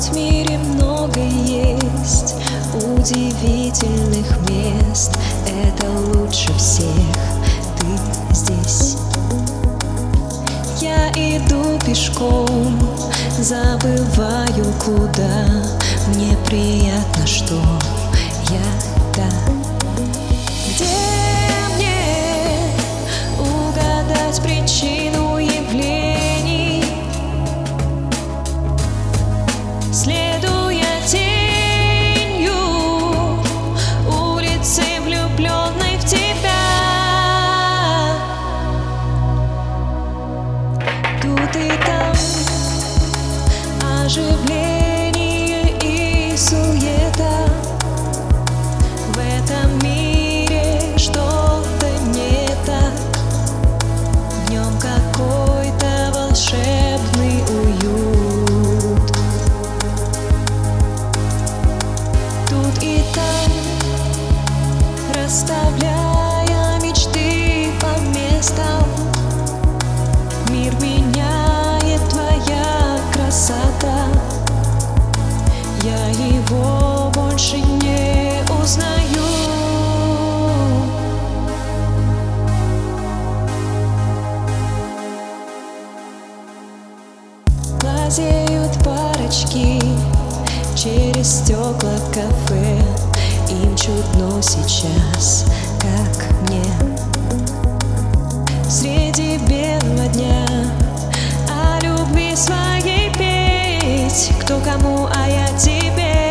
В мире много есть удивительных мест. Это лучше всех, ты здесь. Я иду пешком, забываю куда. Мне приятно, что я там. Где мне угадать причину явлений, следуя тенью улицы, влюбленной в тебя? Тут и там оживление и суета. В этом мире что-то не так. В нем какой-то волшебный уют. Тут и там, расставляя мечты по местам, мир меняет твоя красота. Я его больше не узнаю. Лазеют парочки через стекла кафе. Им чудно сейчас, как мне. Среди белого дня о любви своей петь. Кто кому, а я тебе.